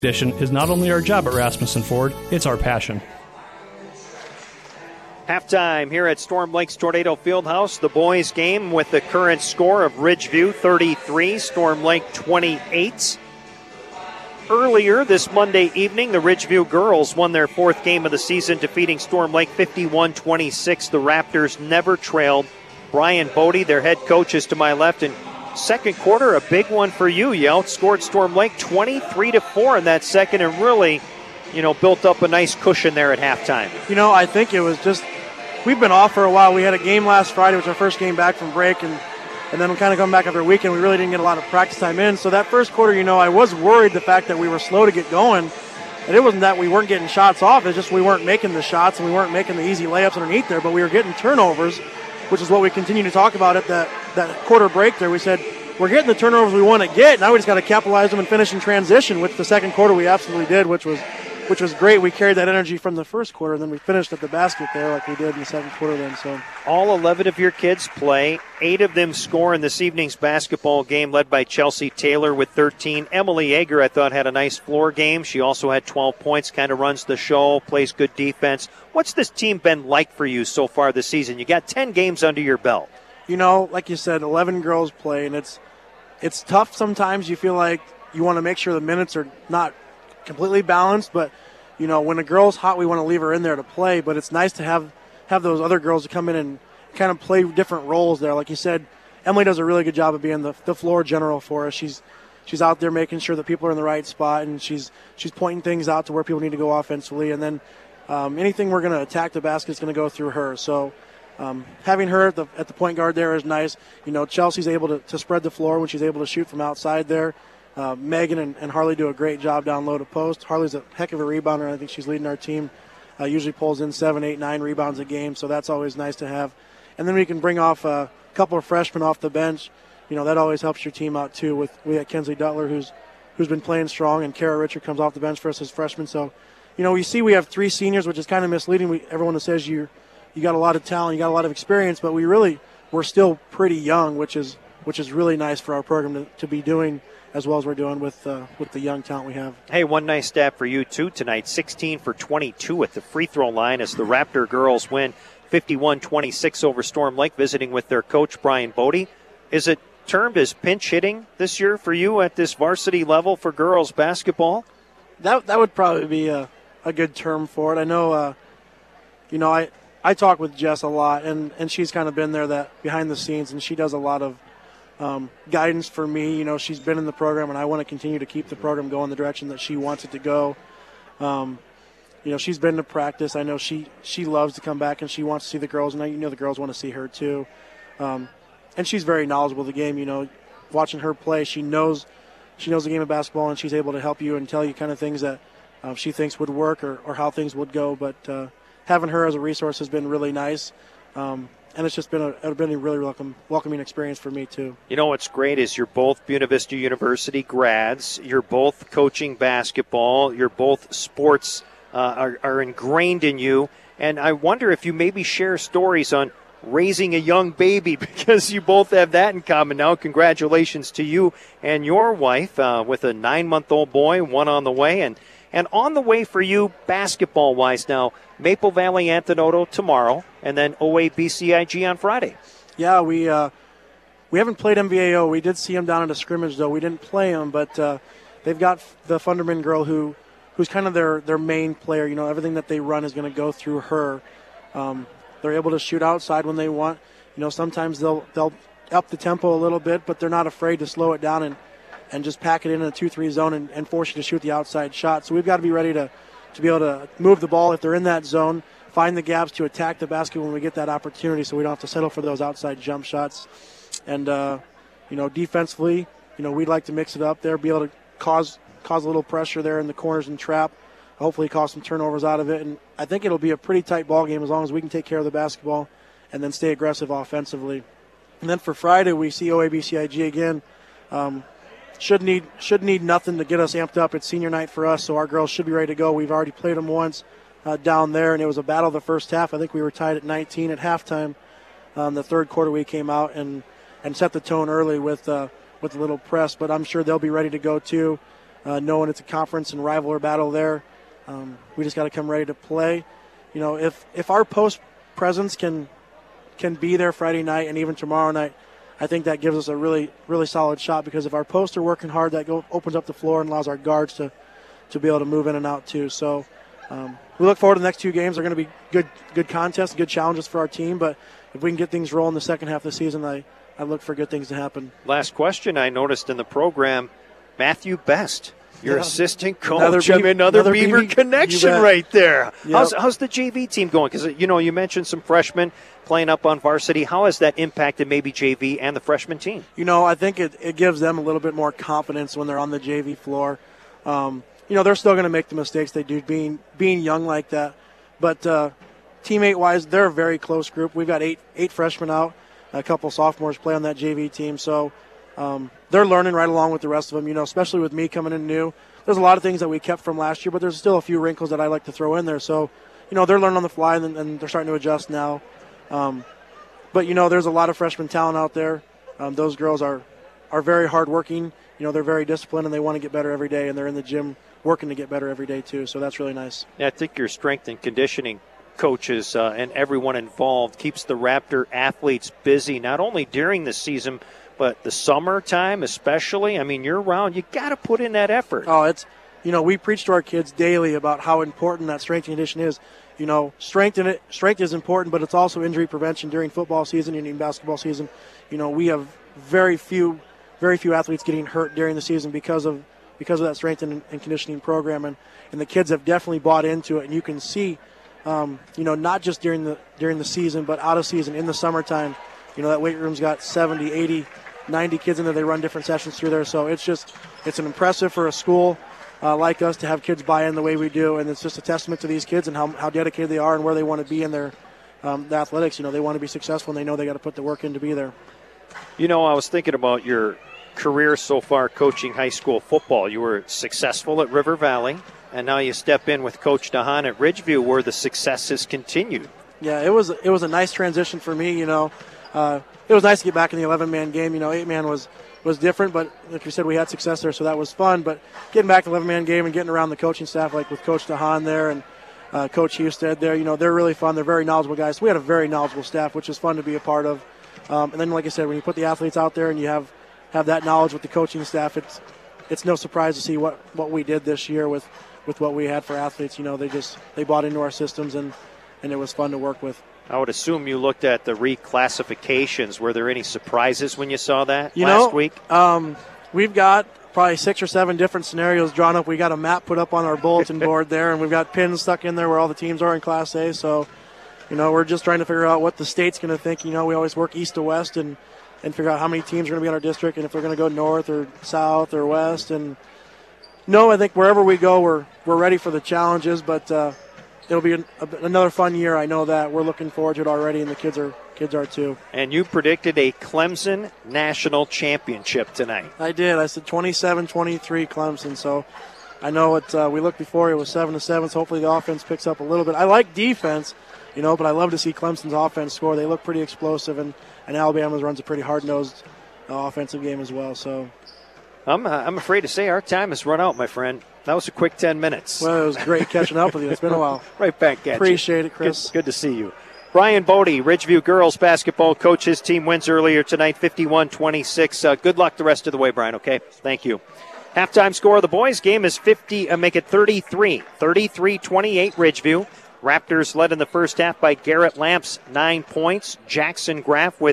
Edition is not only our job at Rasmussen Ford, it's our passion. Halftime here at Storm Lake's Tornado Fieldhouse. The boys game with the current score of Ridgeview 33, Storm Lake 28. Earlier this Monday evening, the Ridgeview girls won their fourth game of the season, defeating Storm Lake 51-26. The Raptors never trailed. Brian Bodie, their head coach, is to my left. And second quarter, a big one for you. You outscored Storm Lake 23-4 in that second and really, built up a nice cushion there at halftime. I think it was just, we've been off for a while. We had a game last Friday, which was our first game back from break, and then we kind of come back after a weekend. We really didn't get a lot of practice time in. So that first quarter, I was worried the fact that we were slow to get going. And it wasn't that we weren't getting shots off. It's just we weren't making the shots and we weren't making the easy layups underneath there, but we were getting turnovers, which is what we continue to talk about at that quarter break there. We said, we're getting the turnovers we want to get. Now we just got to capitalize them and finish in transition, which the second quarter we absolutely did, which was great. We carried that energy from the first quarter, and then we finished at the basket there like we did in the second quarter then. So all 11 of your kids play. 8 of them score in this evening's basketball game, led by Chelsea Taylor with 13. Emily Yeager, I thought, had a nice floor game. She also had 12 points, kind of runs the show, plays good defense. What's this team been like for you so far this season? You got 10 games under your belt. Like you said, 11 girls play, and it's tough sometimes. You feel like you want to make sure the minutes are not completely balanced, but when a girl's hot, we want to leave her in there to play, but it's nice to have those other girls to come in and kind of play different roles there. Like you said, Emily does a really good job of being the floor general for us. She's out there making sure that people are in the right spot, and she's pointing things out to where people need to go offensively, and then anything we're going to attack the basket is going to go through her. So having her at the point guard there is nice. Chelsea's able to spread the floor when she's able to shoot from outside there. Megan and Harley do a great job down low to post. Harley's a heck of a rebounder. I think she's leading our team. Usually pulls in 7, 8, 9 rebounds a game, so that's always nice to have. And then we can bring off a couple of freshmen off the bench. That always helps your team out too. We got Kenzie Dutler, who's been playing strong, and Kara Richard comes off the bench for us as freshman. So, we see we have 3 seniors, which is kind of misleading. Everyone says you got a lot of talent, you got a lot of experience, but we're still pretty young, which is really nice for our program to be doing as well as we're doing with the young talent we have. Hey, one nice stat for you, too, tonight. 16 for 22 at the free throw line as the Raptor girls win 51-26 over Storm Lake, visiting with their coach, Brian Bodie. Is it termed as pinch hitting this year for you at this varsity level for girls basketball? That would probably be a good term for it. I know, I talk with Jess a lot, and she's kind of been there that behind the scenes, and she does a lot of guidance for me. She's been in the program, and I want to continue to keep the program going the direction that she wants it to go. She's been to practice. I know she loves to come back, and she wants to see the girls, and the girls want to see her too. And she's very knowledgeable of the game. Watching her play, she knows the game of basketball, and she's able to help you and tell you kind of things that she thinks would work or how things would go. But having her as a resource has been really nice. And it's just been a really welcoming experience for me, too. What's great is you're both Buena Vista University grads. You're both coaching basketball. You're both sports are ingrained in you. And I wonder if you maybe share stories on raising a young baby, because you both have that in common now. Congratulations to you and your wife with a 9-month-old boy, one on the way. And on the way for you, basketball-wise now, Maple Valley Anthenoto tomorrow, and then OABCIG on Friday. Yeah, we haven't played MVAO. We did see them down at a scrimmage, though. We didn't play them, but they've got the Funderman girl who's kind of their main player. Everything that they run is going to go through her. They're able to shoot outside when they want. Sometimes they'll up the tempo a little bit, but they're not afraid to slow it down and just pack it in a 2-3 zone and force you to shoot the outside shot. So we've got to be ready to be able to move the ball if they're in that zone, find the gaps to attack the basket when we get that opportunity, so we don't have to settle for those outside jump shots. And, defensively, we'd like to mix it up there, be able to cause a little pressure there in the corners and trap, hopefully cause some turnovers out of it. And I think it'll be a pretty tight ball game as long as we can take care of the basketball and then stay aggressive offensively. And then for Friday, we see OABCIG again. Should need nothing to get us amped up. It's senior night for us, so our girls should be ready to go. We've already played them once down there, and it was a battle the first half. I think we were tied at 19 at halftime. The third quarter we came out and set the tone early with a little press, but I'm sure they'll be ready to go too. knowing it's a conference and rivalry battle there. We just got to come ready to play. You know, if our post presence can be there Friday night and even tomorrow night, I think that gives us a really, really solid shot, because if our posts are working hard, that opens up the floor and allows our guards to be able to move in and out too. So we look forward to the next 2 games. They're going to be good contests, good challenges for our team. But if we can get things rolling the second half of the season, I look for good things to happen. Last question I noticed in the program, Matthew Best, your assistant coach. Another Beaver connection right there. Yep. How's the JV team going? Because, you mentioned some freshmen playing up on varsity. How has that impacted maybe JV and the freshman team? I think it gives them a little bit more confidence when they're on the JV floor. They're still going to make the mistakes they do being young like that. But teammate-wise, they're a very close group. We've got eight freshmen out. A couple sophomores play on that JV team. So they're learning right along with the rest of them, especially with me coming in new. There's a lot of things that we kept from last year, but there's still a few wrinkles that I like to throw in there. So, they're learning on the fly, and they're starting to adjust now. But, there's a lot of freshman talent out there. Those girls are very hardworking. They're very disciplined, and they want to get better every day, and they're in the gym working to get better every day too. So that's really nice. Yeah, I think your strength and conditioning coaches and everyone involved keeps the Raptor athletes busy, not only during the season, but the summertime especially. I mean, year-round, you got to put in that effort. Oh, we preach to our kids daily about how important that strength and conditioning is. Strength is important, but it's also injury prevention during football season and in basketball season. We have very few athletes getting hurt during the season because of that strength and conditioning program, and the kids have definitely bought into it. And you can see, not just during the season, but out of season in the summertime, that weight room's got 70, 80, 90 kids in there. They run different sessions through there, so it's an impressive for a school like us to have kids buy in the way we do, and it's just a testament to these kids and how dedicated they are and where they want to be in their the athletics. They want to be successful, and they know they got to put the work in to be there. I was thinking about your career so far coaching high school football. You were successful at River Valley, and now you step in with Coach DeHaan at Ridgeview, where the success has continued. Yeah, it was a nice transition for me. It was nice to get back in the 11-man game. 8-man was different, but like you said, we had success there, so that was fun. But getting back to the 11-man game and getting around the coaching staff, like with Coach DeHaan there and Coach Husted there, they're really fun. They're very knowledgeable guys. So we had a very knowledgeable staff, which is fun to be a part of. And then, like I said, when you put the athletes out there and you have that knowledge with the coaching staff, it's no surprise to see what we did this year with what we had for athletes. They bought into our systems, and it was fun to work with. I would assume you looked at the reclassifications. Were there any surprises when you saw that last week? We've got probably 6 or 7 different scenarios drawn up. We got a map put up on our bulletin board there, and we've got pins stuck in there where all the teams are in Class A. So, we're just trying to figure out what the state's going to think. We always work east to west and figure out how many teams are going to be in our district and if they're going to go north or south or west. And I think wherever we go, we're ready for the challenges, but it'll be another fun year. I know that. We're looking forward to it already, and the kids are too. And you predicted a Clemson national championship tonight. I did. I said 27-23 Clemson. So I know we looked before. It was 7-7. So hopefully the offense picks up a little bit. I like defense, but I love to see Clemson's offense score. They look pretty explosive, and Alabama runs a pretty hard-nosed offensive game as well. So I'm afraid to say our time has run out, my friend. That was a quick 10 minutes. Well, it was great catching up with you. It's been a while. Right back at you. Appreciate it, Chris. Good to see you. Brian Bodie, Ridgeview girls basketball coach. His team wins earlier tonight, 51-26. Good luck the rest of the way, Brian, okay? Thank you. Halftime score of the boys' game is 33. 33-28 Ridgeview. Raptors led in the first half by Garrett Lamps, 9 points. Jackson Graff with